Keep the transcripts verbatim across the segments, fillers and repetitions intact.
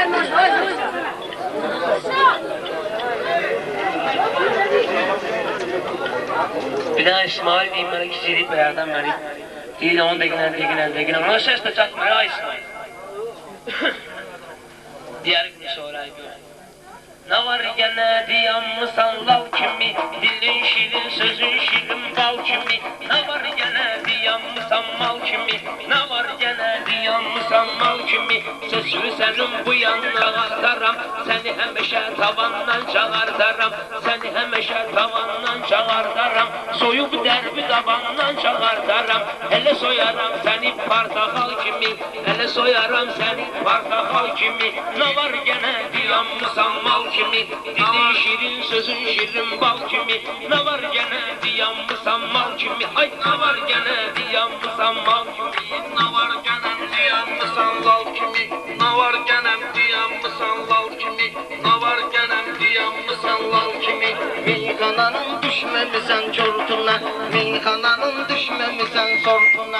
Bir daha İsmail diyeyim bana ki zilip beyazdan beri. Değil on deginen deginen deginen. Ona ses de çakmıyor ha İsmail. Diğer gün sonra gör. Ne var gene diyanmısan lal kimi, dilin şirin sözün şirin bal kimi. Ne var gene diyanmısan mal kimi, ne var gene diyanmısan mal kimi. Sözü senin bu yanına atarım, seni hemeşe tavandan çağırtarım. Seni hemeşe tavandan çağırtarım, soyup derbi tavandan çağırtarım. Hele soyarım seni portakal kimi, hele soyarım seni portakal kimi. Ne var gene diyanmısan mal kimi, dilin şirin sözün şirin bal kimi. Ne var gene diyanmısan mal kimi, ay ne var gene diyanmısan mal kimi. Ne var gene diyanmısan lal kimi, ne var gene diyanmısan lal kimi, ne var gene diyanmısan lal kimi. Meyhananın düşmemisən çortuna, meyhananın düşmemisən sortuna.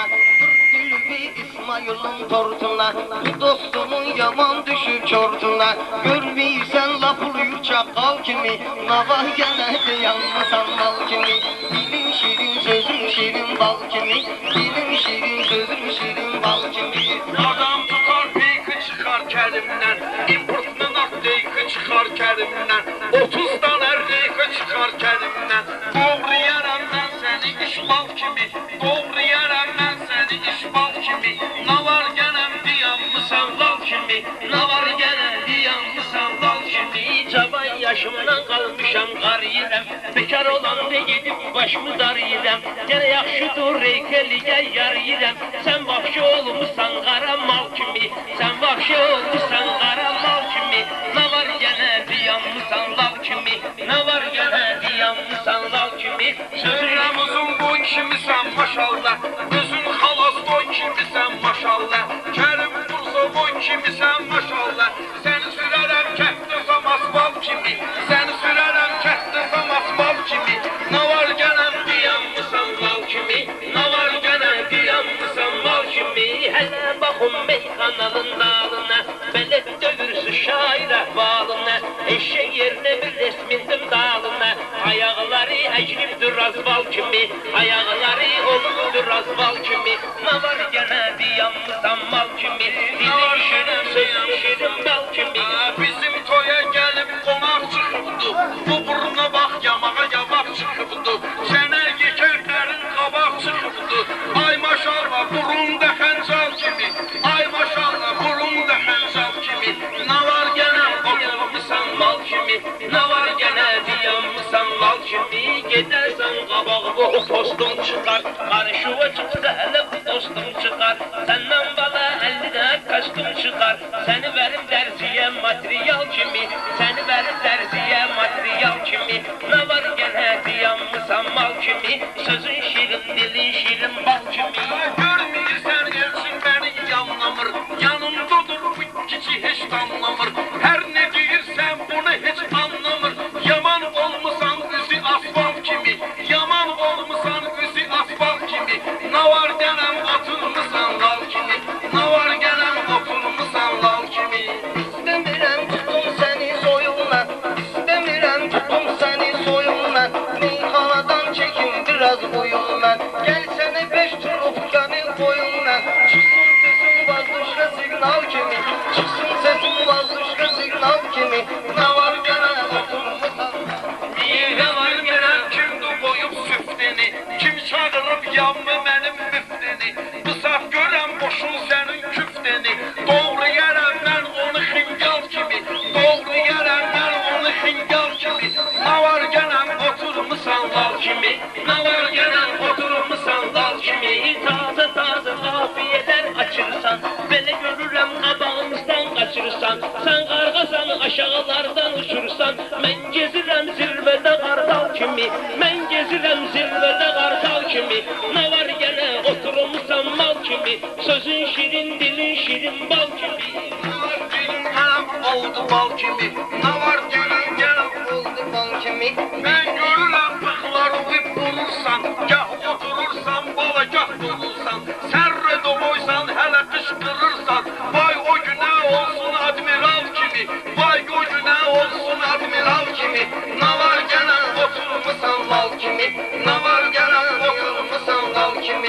Dilbi İsmail'in tortuna, bu dostumun yaman düşür çortuna. Görmeysen laf oluyor çakal kimi, ne var gene diyanmısan mal kimi. Dilin şirin sözün şirin bal kimi, dilin şirin sözün şirin bal kimi. Adam tutar peyki çıkar kelimden, importun akteyki çıkar kelimden. Otuz tane reyki çıkar kelimden. Doğru yaram ben seni işbal kimi, doğru yaram ben seni işbal kimi. Ne var gene diyanmısan lal kimi, ne var gene diyanmısan lal kimi. Cavan yaşımdan kalmışam qar yirəm, bekar olanda gedib başımı dar yirəm. Gene yaxşıdır reykeliyə yar yirəm. Sen vahşi olmuşsan qara mal kimi, sen vahşi olmuşsan qara mal kimi. Ne var gene diyanmısan lal kimi, ne var gene diyanmısan lal kimi. Sözürəm uzun boy kimisən maşallah, gözün xalas boy kimisən maşallah. Kərim Bursa boy kimisən maşallah. Səni sürərəm kətdəsəm asfal kimi, səni sürərəm kətdəsəm asfal kimi. Ne var gənəm diyanmısan lal kimi, Ne var gene diyanmısan mal kimi. Hele baxın meyxananın dalına, belet dövürsü şair əhvalına. Eşek yerine bir resmindim dalına, ayaqları əklibdir azval kimi, ayaqları olubdur azval kimi. Ne var gene diyanmısan mal kimi, dilin şirin sözün şirin bal kimi. Bizim toya gəlib qonaq çıxıbdı, bu buruna bax yamağa yavaq çıxıbdı. Sənə yekərlərin qabaq çıxıbdı, ay maşallah burunda xəncal kimi, ay maşallah burunda xəncal kimi. Ne var gene Diyanmısan mal kimi, ne var gene diyanmısan mal kimi. Gidersen qabaq bu postun çıxar, qarşıva çıxsa hele bu dostun çıxar. Senden bana əllinə kaçtım çıxar, seni verim dərziyə material kimi, seni verim dərziyə material kimi. Ne var gene diyanmısan mal kimi, sözün şirin dilin şirin bal kimi. görməyirsən Elçin beni yanlamır, yanımdadır bu kişi hiç anlamır. Her ne deyirsən bunu hiç anlamır. Yaman olmusan üzü asfalt kimi, yaman olmusan üzü asfalt kimi. Ne var gelen oturmusan lal kimi, ne var gelen oturmusan lal kimi. İstəmirəm tutum səni soyunla, istəmirəm tutum səni soyunla. Meyxanadan çekin biraz boyunla, gel səni beş trubkanın boyunla. Çıksın sesin vazuşka signal kimi, çıksın sesin vazuşka signal kimi. Ne var gene oturmusan, niye var gene kimdi boyup süfteni, kim çağırıp yanma benim müfteni. Bu saf gören boşun senin küfteni, doğru yerem ben onu xingal kimi, doğru yerem ben onu xingal kimi. Ne var gene oturmusan lal kimi, ne var gene oturmusan lal kimi. Taze taze kafiyeler açırsan, böyle görürüm qabağımızdan kaçırsan. Sen qarğasan aşağılardan uçursan, mən gezirəm zirvədə qartal kimi, mən gezirəm zirvədə qartal kimi. Ne var gene oturmuşsan mal kimi, sözün şirin dilin şirin bal kimi. Ne var gelin gelem oldu bal kimi, ne var gelin gelem oldu bal kimi. Ben görürüm bıklarını vurursan, gah oturursan bala gah durursan. Serre doysan hele kışkırırsan, vay o güne olsun admiral kimi.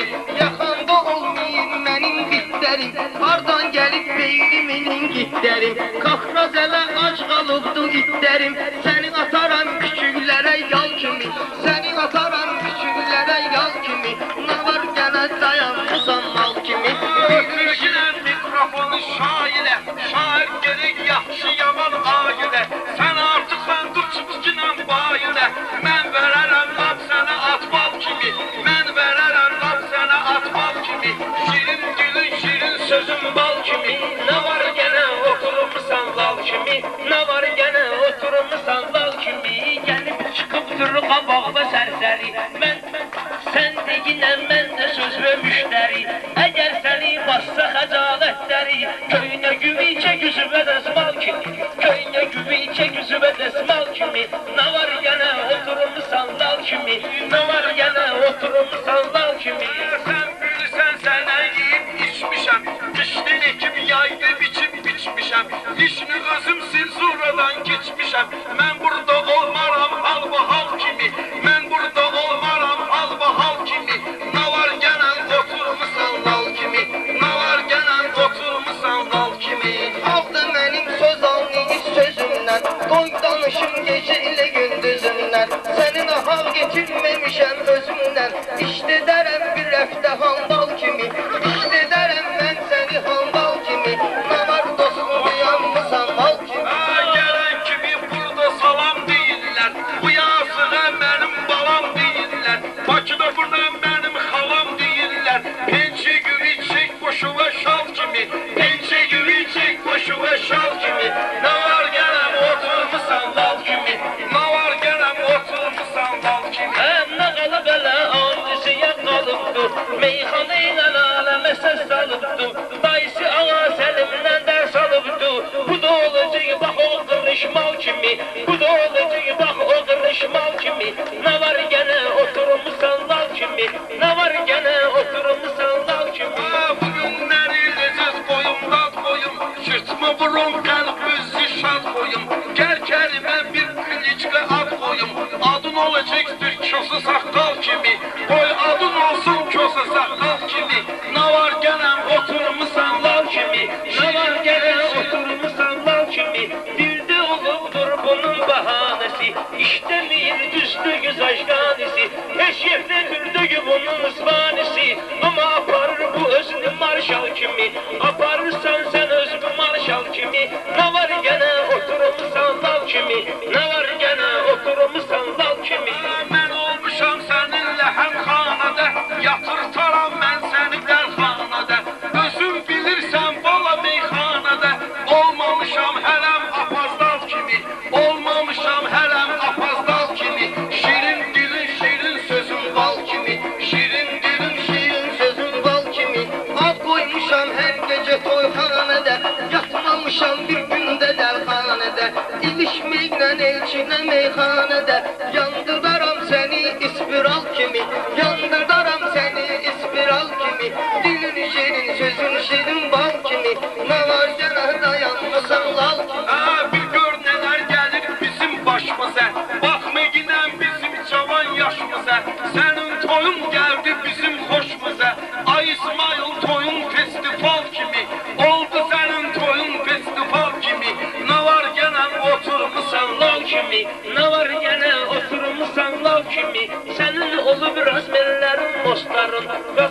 Yaxanda olmayır mənim bitlərim, hardan gəlib beynimin gitlərim. Qafqaz elə ac qalıbdı itlərim, səni ataram küçüklərə yal kimi, səni ataram küçüklərə yal kimi. Nə var gənə dayanmışam mal kimi. Ötürkünən mikrofonu şairə, şair gerek yaxşı yaman ailə. Sən artıq sən dur çıxıqınən bayirə, mən verərəm lap sənə atbal kimi, mən verərəm lap sənə atbal kimi. Şirin gülün, şirin sözün bal kimi, Nə var gənə oturmuşsan lal kimi, nə var gənə oturmuşsan lal kimi. Gəlib çıxıb durur qabaqda sərsəri, mən sən deyinən mən də söz və müştəri. Əgər səni bassa xəcalətləri, köynə güvi çək üzümə dəsmal kimi, köynə güvi çək üzümə dəsmal kimi. Nə var gənə oturmuşsan lal kimi, nə var gənə oturmuşsan lal kimi. sən bilirsən sənə yiyib içmişəm, qışlı ekib yaydı biçib biçmişəm. İşini özüm senzuradan geçmişəm, mən burada olmaram halva hal kimi, mən burada olmaram halva hal kimi. Nə var gənən oturmuşsan lal kimi, nə var gənən oturmuşsan lal kimi. Aldı mənim söz anlayış sözümdən, qoy danışım gecə ilə gündüzümdən. Sənin ahal getirməmişəm özümdən, işdə dərəm bir həftə handal kimi, işdə dərəm mən səni handal kimi. Nə var dostum uyanmısan mal kimi. Ha, gələn kimi burada salam deyirlər, bu yazığa mənim balam deyirlər. Bakıda burada mənim xalam deyirlər. Pençe güvi çək boşuva şal kimi, pençe güvi çək boşuva şal kimi. Nə var gələm oturmuşsan lal kimi, nə var gələm oturmuşsan lal kimi. Həm nə qalıb elə andisiyə qalıbdı, meyxana ilə aləmə səs salıbdı. Dayısı ağa Səlimdən dərs alıbdı, bu da olacaq bax o qırışmal kimi, bu da olacaq bax o qırışmal kimi. Nə var gənə oturmuşsan lal kimi, nə var gənə oturmuşsan lal kimi. Ha, bugünlər iləcəz boyumdan boyum, sırtıma vurum qəlb üzü şad boyum. Gəl kəlimə bir kliçka ad koyum, adın olacaqdır kösə saqqal kimi. Qoy adın olsun kösə saqqal kimi. Nə var gələm oturmuşsan lal kimi, Nə var gənə oturmuşsan lal kimi. Dildə olubdur bunun bahanəsi, işləmir düzdü göz aşqanisi. Heç yerdə gürdü bunun ısvanisi, amma aparır bu özünü marşal kimi, aparırsan sən özünü marşal kimi. Nə var gənə oturmuşsan lal kimi, nə var gənə oturmuşsan lal kimi. mən olmuşam səninlə həmxanada, yatırtaram mən səni dərxanada. Özün bilirsən bala meyxanada, olmamışam hələm apazdal kimi, olmamışam hələm apazdal kimi. Şirin dilin, şirin sözün bal kimi, şirin dilin, Şirin sözün bal kimi, ad qoymuşam hər gecə toyxanədə, yatmamışam bir gündə dəlxanədə, ilişməklə elçinə meyxanədə. Yandırdaram səni ispiral kimi, yandırdaram səni ispiral kimi. Dilin şirin, sözün şirin bal kimi, nə var gənə dayanmısan lal kimi. ha, bir gör nələr gəlir bizim başımıza, baxma ginən bizim cavan yaşımıza. Sənin toyun gəldi bizim xoşumuza, ay İsmail toyun festival kimi, oldu sənin toyun festival kimi. Nə var gənən oturmuşsan lal kimi, Nə var gənə oturmuşsan lal kimi. Sənin olub rəsmlərin, postların,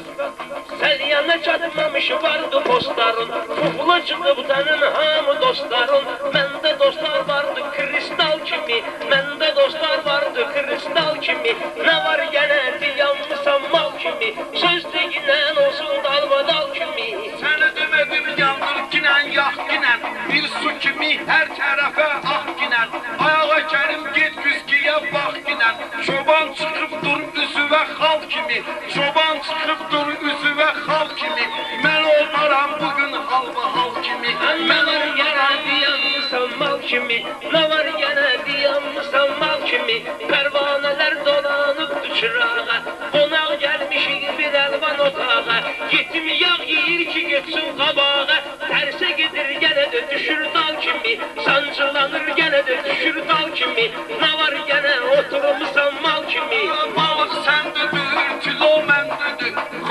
səlyana çatmamış vardı postların. Pufla çıxıb sənin hamı dostların. Məndə dostlar vardı kristal kimi, məndə dostlar vardı kristal kimi. Nə var gənə dayanmısan mal kimi, söz deyinən olsun dalbadal kimi. səni demədim yandır ginən, yax ginən, bir su kimi hər tərəfə ah ginən. Ayağa kərim get güzgiyə bax ginən, çoban çıxıb dur üzüvə xal kimi, çoban çıxıb dur üzüvə xal kimi. Mən olmaram bugün halva hal kimi, Nə var gənə dayanmısan mal kimi, nə var gənə dayanmısan mal kimi. Pərvanələr dolanıb çırağa, qonaq gəlmişik bir əlvan otağa. Yetim yağ yeyir ki getsin qabağa, tərsə gedir gənə də düşür dal kimi, sancılanır gənə də düşür dal kimi. Nə var gənə oturmuşsan mal kimi. balıq səndədir, kilo məndədir.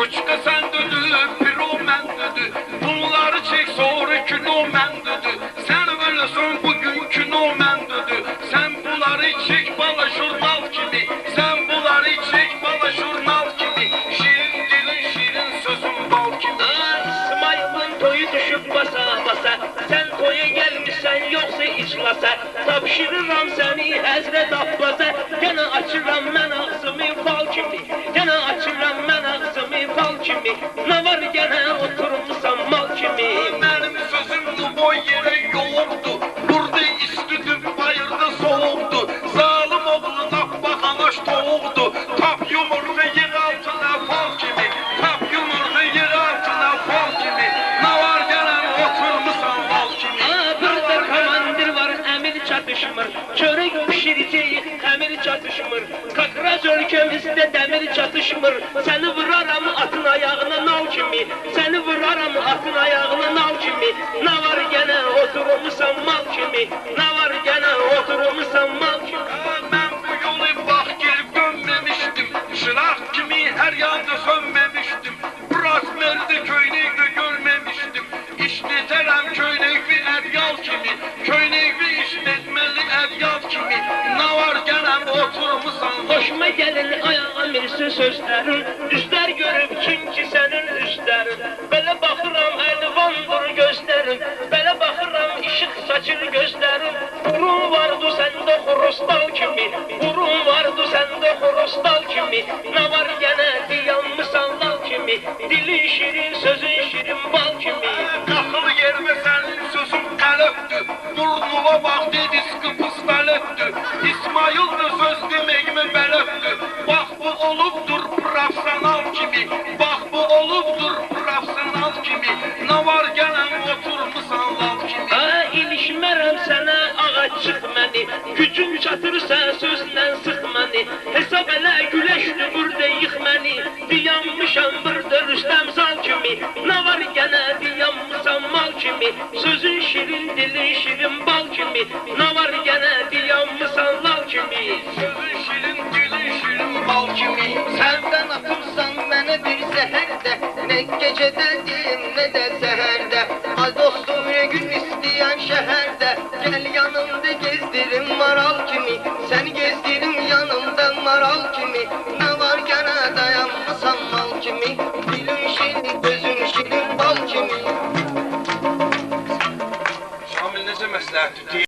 Uçka sen dedi, piro men dedi. Bunları çek sonra kino men dedi. Sen böylesin bugün kino men dedi. Sen bunları çek bala jurnal kimi. Sen bunları çek bala jurnal kimi. Şirin dilin şirin sözün bal kimi. İsmail'in toyu düşüp basa basa. Sen toya gelmişsen yoksa içlasa. Tapşırıram seni Hazret Abbas'a. Gene açıram ben ağzımı fal kimi. Gene açıram ben ağzımı fal kimi. Ne var gene oturmuşsan mal kimi. Benim sözümün boy yeri yoktu. Burada istidim bayırda soğuktu. Zalim oğlu bakanaş toğuktu. Tap yumurta yer altına fal kimi. Tap yumurta yer altına fal kimi. Ne var gelen oturmuşsan val kimi. Aa, burada komandir var emir çatışmır. Çörek pişireceği emir çatışmır. Kakraz ülkemizde demir çatışmır. Seni vuraram atın ayağına nal kimi. Seni vuraram atın ayağına nal kimi. Ne var gene oturmuşsan mal kimi. Ne var gene oturmuşsan mal kimi. Aa, ben bu yolu bak gelip dönmemiştim. Şırak kimi her yanda sönmemiştim. Bırak merdi köynekli görmemiştim. İşleterem köynekli eryal kimi. Köynekli işletmeli eryal kimi. Ne var gene oturmuşsan Hoşuma gelin ayağım birisi sözlerin. Üstler görüp kim ki senin üstlerin. Böyle bakıram elvandır gözlerin. Böyle bakıram ışık saçır gözlerin. Burun vardı sende horostal kimi. Burun vardı sende horostal kimi. Ne var gene diyanmışsan lal kimi. Dilin şirin sözün şirin bal kimi. Kakıl yerime senin sözün kalıptı. Burnuma bak dedi sıkı pistoletti. İsmail de söz demeyimi belöptü. Bak bu olupdur profesyonel kimi. Bak bu olupdur profesyonel kimi. Ne var gelen oturmuşsan lal kimi. Ha ilişmərəm sənə ağac çıx məni. Gücün çatırsa sözlə sıx məni. Hesab elə güləşdi burada yıx məni. Diyanmışam burada Rüstəm zal kimi. Ne var gene diyanmışam mal kimi. Sözün şirin dilin şirin bal kimi. Ne var gene diyanmışam lal kimi. Sözün şirin dilin şirin bal kimi. Senden atırsan beni bir zeherde. Ne gecededim ne de seherde. Al dostum bir gün isteyen şehirde. Gel yanımda gezdirim maral kimi. Seni gezdirim yanımda maral kimi. Ne var gene dayanmasam mal kimi. Dilim şirin gözüm şirin bal kimi. Şamil necə məsləhətdir?